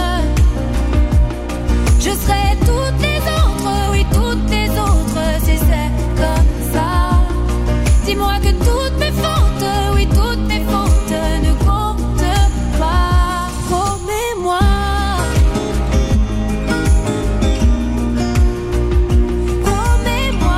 Je serai toutes les autres, oui toutes les autres, si c'est comme ça. Dis-moi que toutes mes fautes, oui toutes mes fautes ne comptent pas. Promets-moi. Promets-moi.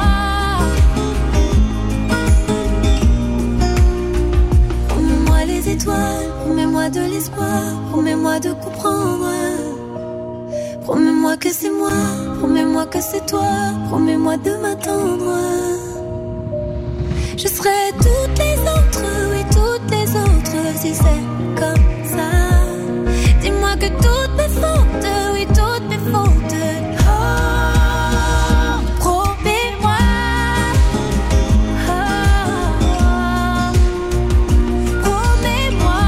Promets-moi les étoiles, promets-moi de l'espoir, promets-moi de comprendre. Promets-moi que c'est moi, promets-moi que c'est toi, promets-moi de m'attendre. Je serai toutes les autres, oui toutes les autres, si c'est comme ça. Dis-moi que toutes mes fautes, oui toutes mes fautes. Oh, promets-moi. Oh, promets-moi.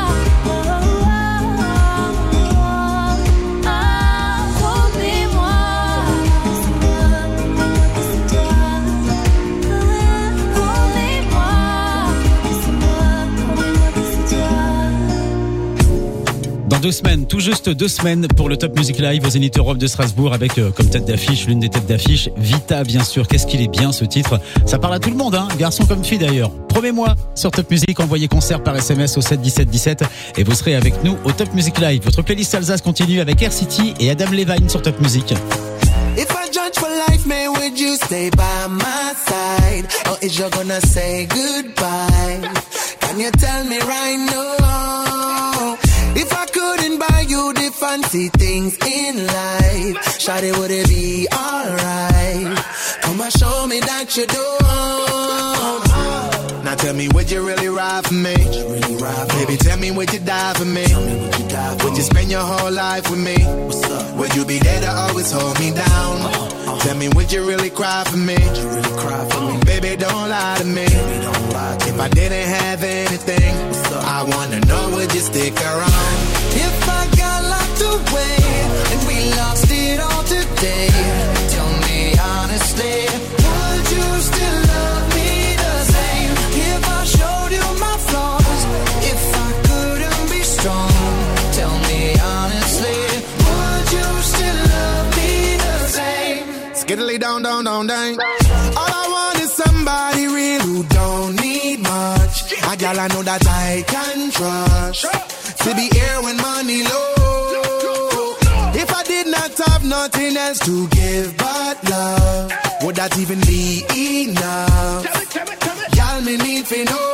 Dans deux semaines, tout juste deux semaines pour le Top Music Live au Zénith Europe de Strasbourg avec euh, comme tête d'affiche, l'une des têtes d'affiche, Vita bien sûr. Qu'est-ce qu'il est bien ce titre. Ça parle à tout le monde, hein, garçon comme fille d'ailleurs. Promets-moi sur Top Music, envoyez concert par S M S au sept dix-sept dix-sept et vous serez avec nous au Top Music Live. Votre playlist Alsace continue avec Air City et Adam Levine sur Top Music. If I judge for life, man, would you stay by my side? Or is you gonna say goodbye? Can you tell me right now? If I couldn't buy you the fancy things in life, shawty, would it be alright? Come and show me that you don't. Now tell me, would you really ride for me? Really ride for Baby, tell me, would you die for me? Would you, die for would you spend your whole life with me? What's up? Would you be there to always hold me down? Uh-huh. Tell me, would you really cry for me? Would you really cry for me? Baby, don't lie to me. Baby, don't lie to if me. I didn't have anything, I wanna know, would you stick around? If I got locked away and we lost it all today, tell me honestly, would you still love me the same? If I showed you my flaws, if I couldn't be strong, tell me honestly, would you still love me the same? Skiddly down, down, down, down. All I want is somebody real who don't need much. A gal I know that I can trust, to be here when money low. If I did not have nothing else to give but love, would that even be enough? Y'all me need to know.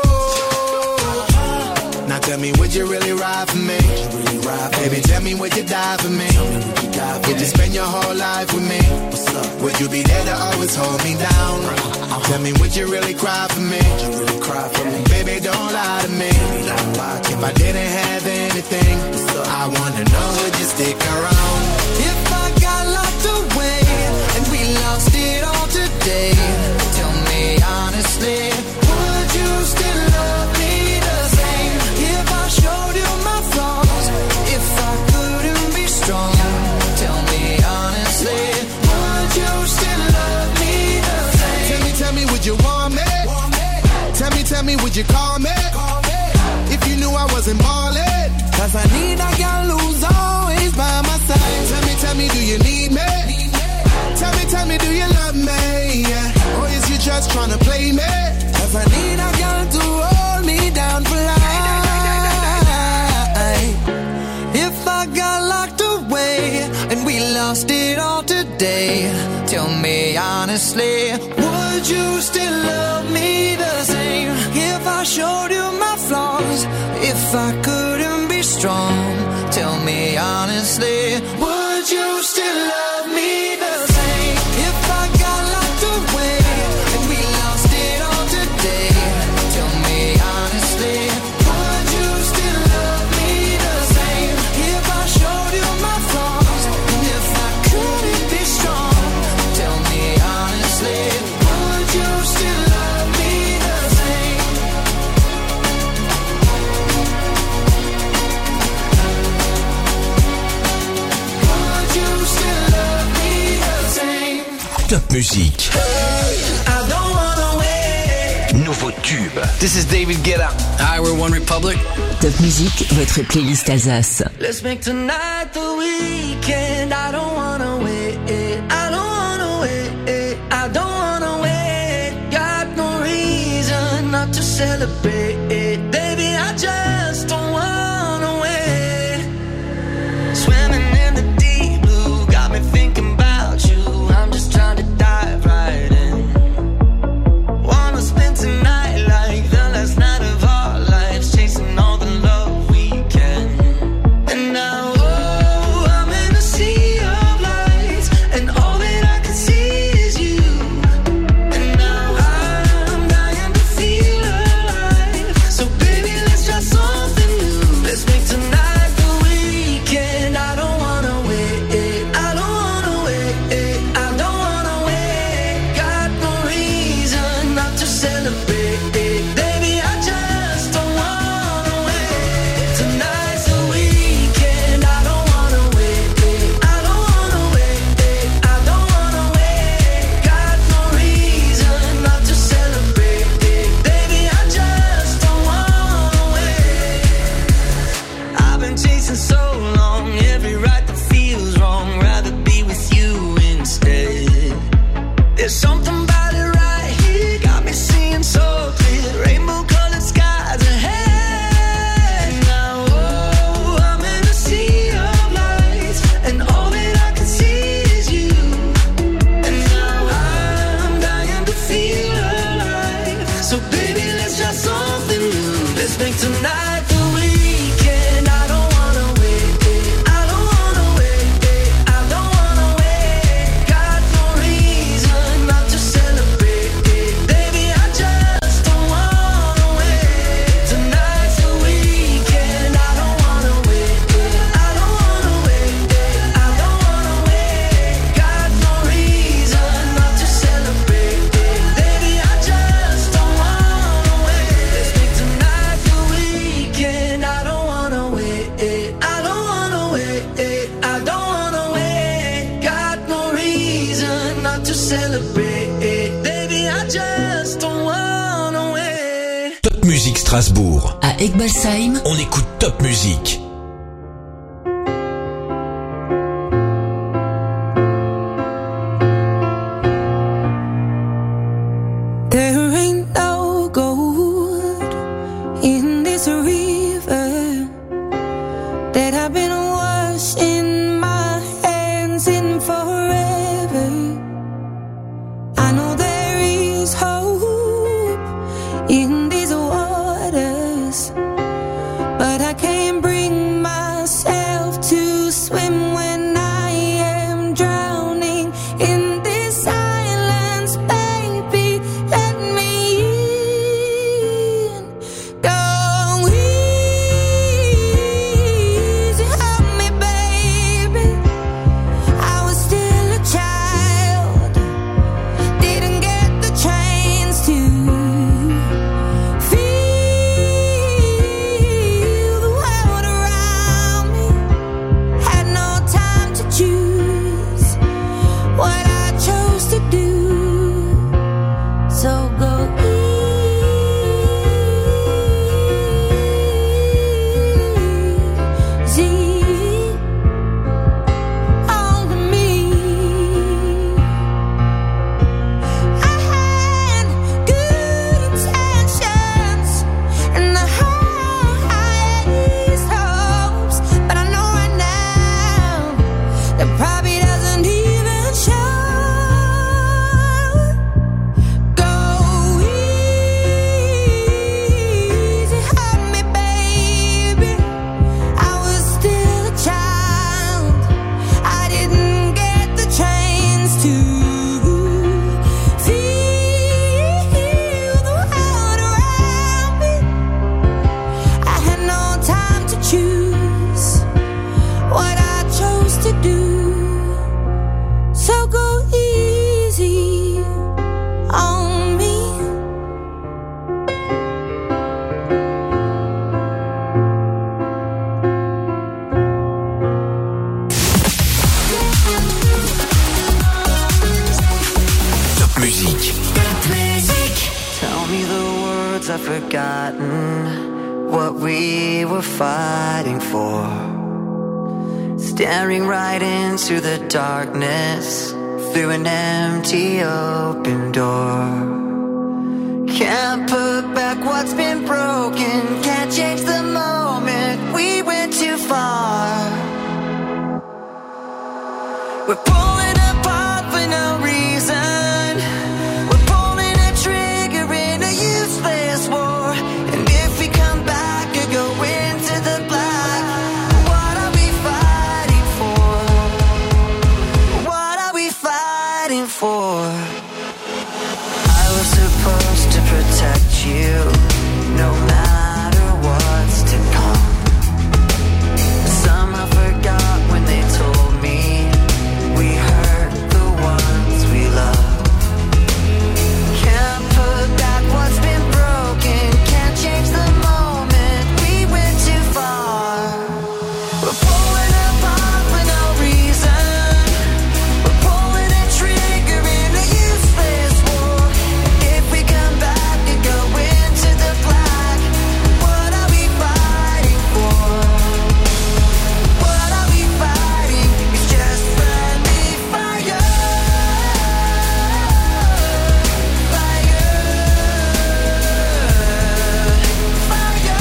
Now tell me, would you really ride for me? Really ride for Baby, me? Tell me, would you die for me? Would you, die for would you spend your whole life with me? What's up? Would you be there to always hold me down? Tell me, would you really cry for me? Really cry for me? Baby, don't lie to me. If I didn't have anything, I wanna know, would you stick around? If I got locked away and we lost it all today, tell me honestly, would you still love me the same? If I showed you my flaws, if I couldn't be strong, tell me honestly, would you still love me the same? Tell me, tell me, would you want me? Tell me, tell me, would you call me? If you knew I wasn't ballin', cause I need a girl who's always by my side. Tell me, tell me, do you need me? Tell me, tell me, do you love me? Or is you just tryna play me? Cause I need a girl to hold me down for life. If I got locked away and we lost it all today, tell me honestly, would you still love me the same? If I showed you my flaws, if I couldn't be strong, tell me honestly, would you still love me the same? If I got locked away and we lost it all today, tell me honestly, would you still love me the same? If I showed you my flaws, and if I couldn't be strong, tell me honestly, would you still love me the same? Would you still love me the same? Top musique. I don't wanna wait. Nouveau tube. This is David Guetta. Hi, we're One Republic. Top musique, votre playlist Alsace. Let's make tonight the weekend. I don't wanna wait. I don't wanna wait. I don't wanna wait. Got no reason not to celebrate. Baby, I just don't wanna wait. Swimming in the deep blue, got me thinking about you. I'm just trying to dive right in. Wanna spend tonight like the last night of our lives, chasing all the love we can. And now, oh, I'm in a sea of lights, and all that I can see is you. And now I'm dying to feel alive. So baby, let's try something new. Let's make tonight the weekend. I don't wanna wait. I don't wanna wait. I don't wanna wait. Got no reason not to celebrate. Baby, I just don't wanna wait. Tonight's the weekend. I don't wanna wait. I don't wanna wait. I don't wanna wait. Got no reason not to celebrate. Baby, I just don't wanna wait. I've been chasing so long, every right that feels wrong. Rather be with you instead. There's something about it right here, got me seeing so clear. Rainbow colored skies ahead. Now, oh, I'm in a sea of lights, and all that I can see is you. And now I'm dying to feel alive. So baby, let's try something new. Let's make tonight the weekend. I don't wanna wait. I don't wanna wait. I don't wanna wait. Got no reason not to celebrate. Baby, I just don't wanna wait. Tonight's the weekend. I don't wanna wait. I don't wanna wait. I don't wanna wait. Got no reason not to celebrate. Baby, I just don't wanna wait. Let's make tonight the weekend. I don't wanna wait. I don't wanna wait. I don't wanna wait. Got no reason not to celebrate. Baby, I just don't wanna wait. Top musique Strasbourg. À Egbalsheim, On écoute Top musique. There ain't no gold in this river that I've been washing my hands in forever. I know there is hope in these waters, but I can't bring Probably doesn't even show. Go easy on me, baby. I was still a child. I didn't get the chance to feel the world around me. I had no time to choose what I chose to do. So go easy on me. Top musique. Tell me the words I've forgotten, what we were fighting for. Staring right into the darkness, through an empty open door. Can't put back what's been broken, can't change the moment, we went too far. We're pulling apart for no reason. We're pulling a trigger in a useless war. And if we come back or go into the black, what are we fighting for? What are we fighting for? I was supposed to protect you, no matter what's to come. Somehow forgot when they told me we hurt the ones we love. Can't put back what's been broken, can't change the moment, we went too far. We're pulling apart for no reason. We're pulling a trigger in a useless war. If we come back and go into the black, what are we fighting for? What are we fighting? It's just friendly fire. Fire. Fire.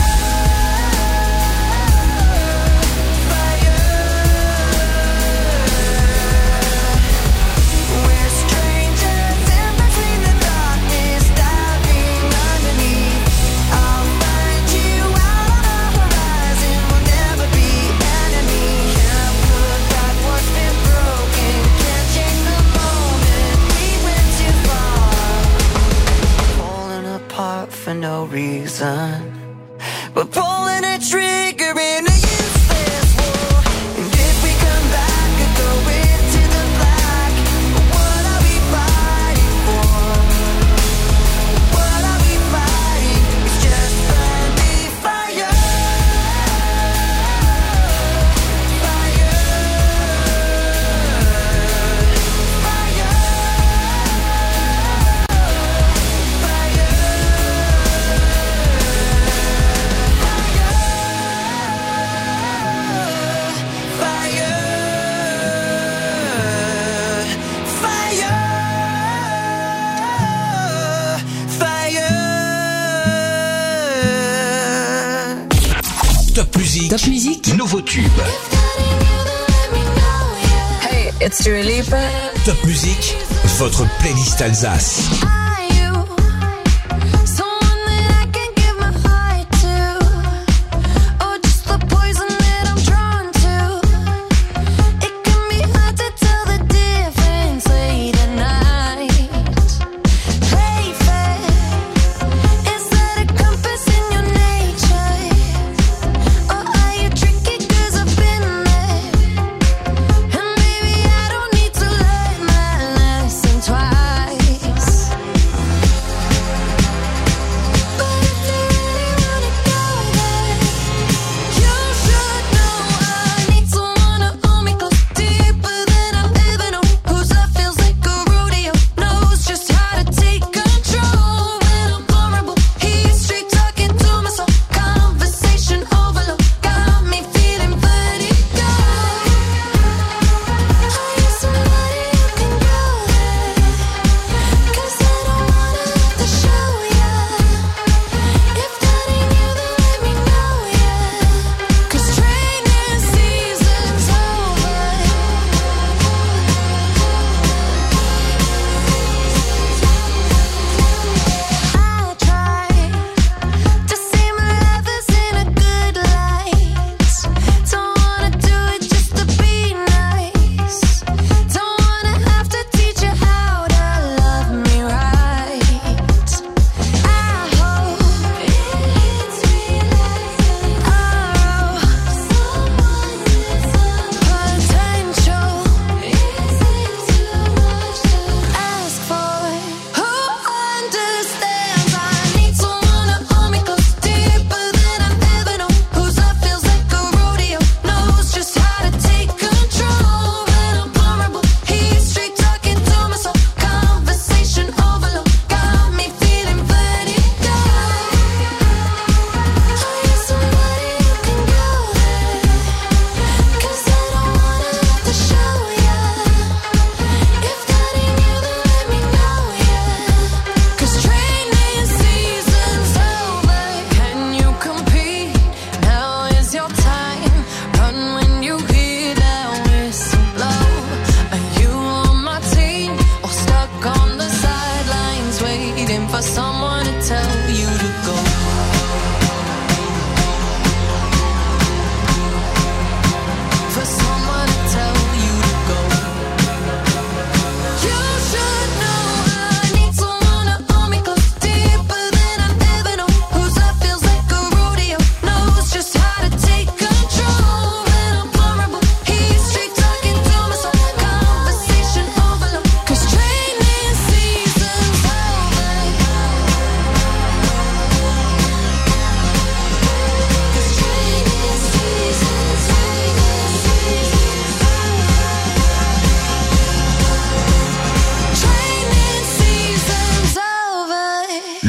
We're strangers in between the darkness, diving underneath. I'll find you out on the horizon, we'll never be enemies. Can't put back what's been broken, can't change the moment, we went too far. Falling apart for no reason. We're pulling a trigger in a useless war. And if we come back and go into the black, what are we fighting for? What are we fighting? It's just friendly fire. Fire. Fire. Top musique. Top musique. Nouveau tube. Hey, it's Dua Lipa. Top musique. Votre playlist Alsace. Twice.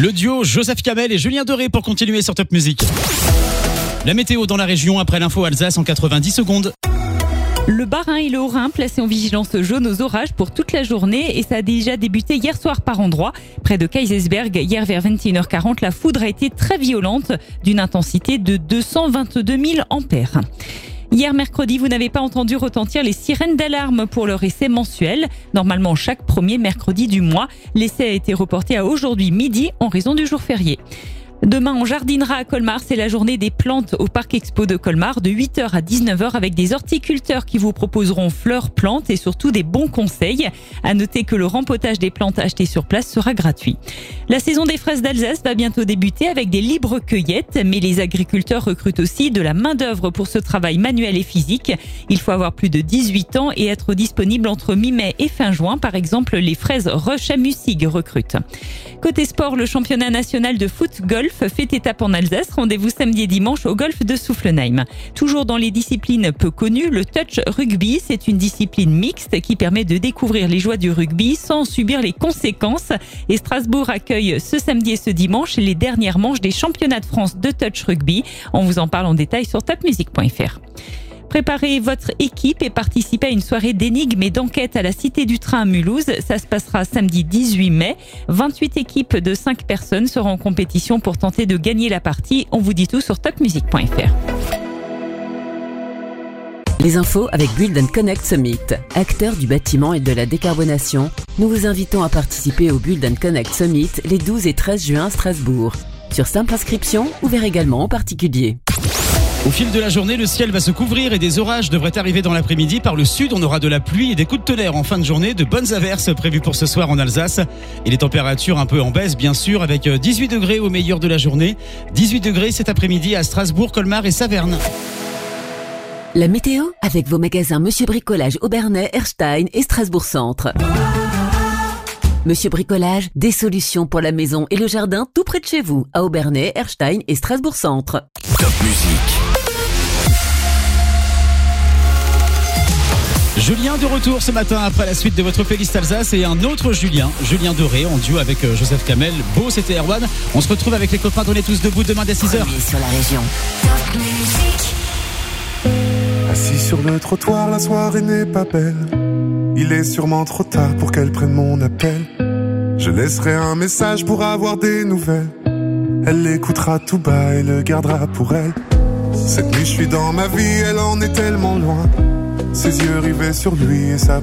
Le duo Joseph Kamel et Julien Doré pour continuer sur Top Music. La météo dans la région après l'info Alsace en quatre-vingt-dix secondes. Le Bas-Rhin et le Haut-Rhin placés en vigilance jaune aux orages pour toute la journée et ça a déjà débuté hier soir par endroits. Près de Kaysersberg, hier vers vingt et une heures quarante, la foudre a été très violente d'une intensité de deux cent vingt-deux mille ampères. Hier mercredi, vous n'avez pas entendu retentir les sirènes d'alarme pour leur essai mensuel. Normalement, chaque premier mercredi du mois, l'essai a été reporté à aujourd'hui midi en raison du jour férié. Demain, on jardinera à Colmar. C'est la journée des plantes au Parc Expo de Colmar de huit heures à dix-neuf heures avec des horticulteurs qui vous proposeront fleurs, plantes et surtout des bons conseils. À noter que le rempotage des plantes achetées sur place sera gratuit. La saison des fraises d'Alsace va bientôt débuter avec des libres cueillettes, mais les agriculteurs recrutent aussi de la main-d'œuvre pour ce travail manuel et physique. Il faut avoir plus de dix-huit ans et être disponible entre mi-mai et fin juin. Par exemple, les fraises Roche à Mussig recrutent. Côté sport, le championnat national de foot golf fait étape en Alsace. Rendez-vous samedi et dimanche au golf de Soufflenheim. Toujours dans les disciplines peu connues, le touch rugby, c'est une discipline mixte qui permet de découvrir les joies du rugby sans subir les conséquences. Et Strasbourg accueille ce samedi et ce dimanche les dernières manches des championnats de France de touch rugby. On vous en parle en détail sur top music point f r. Préparez votre équipe et participez à une soirée d'énigmes et d'enquêtes à la Cité du Train à Mulhouse. Ça se passera samedi dix-huit mai. vingt-huit équipes de cinq personnes seront en compétition pour tenter de gagner la partie. On vous dit tout sur top music point f r. Les infos avec Build and Connect Summit. Acteurs du bâtiment et de la décarbonation, nous vous invitons à participer au Build and Connect Summit les douze et treize juin à Strasbourg. Sur simple inscription, ouvert également aux particuliers. Au fil de la journée, le ciel va se couvrir et des orages devraient arriver dans l'après-midi. Par le sud, on aura de la pluie et des coups de tonnerre en fin de journée. De bonnes averses prévues pour ce soir en Alsace. Et les températures un peu en baisse, bien sûr, avec dix-huit degrés au meilleur de la journée. dix-huit degrés cet après-midi à Strasbourg, Colmar et Saverne. La météo avec vos magasins Monsieur Bricolage, Aubernais, Erstein et Strasbourg Centre. Monsieur Bricolage, des solutions pour la maison et le jardin tout près de chez vous, à Aubernais, Erstein et Strasbourg Centre. Top musique. Julien de retour ce matin après la suite de votre playlist Alsace et un autre Julien, Julien Doré en duo avec Joseph Kamel. Beau, c'était Erwan. On se retrouve avec les copains d'On est tous debout demain dès six heures. Sur la région. Assis sur le trottoir, la soirée n'est pas belle. Il est sûrement trop tard pour qu'elle prenne mon appel. Je laisserai un message pour avoir des nouvelles. Elle l'écoutera tout bas et le gardera pour elle. Cette nuit je suis dans ma vie, elle en est tellement loin. Ses yeux rivés sur lui et sa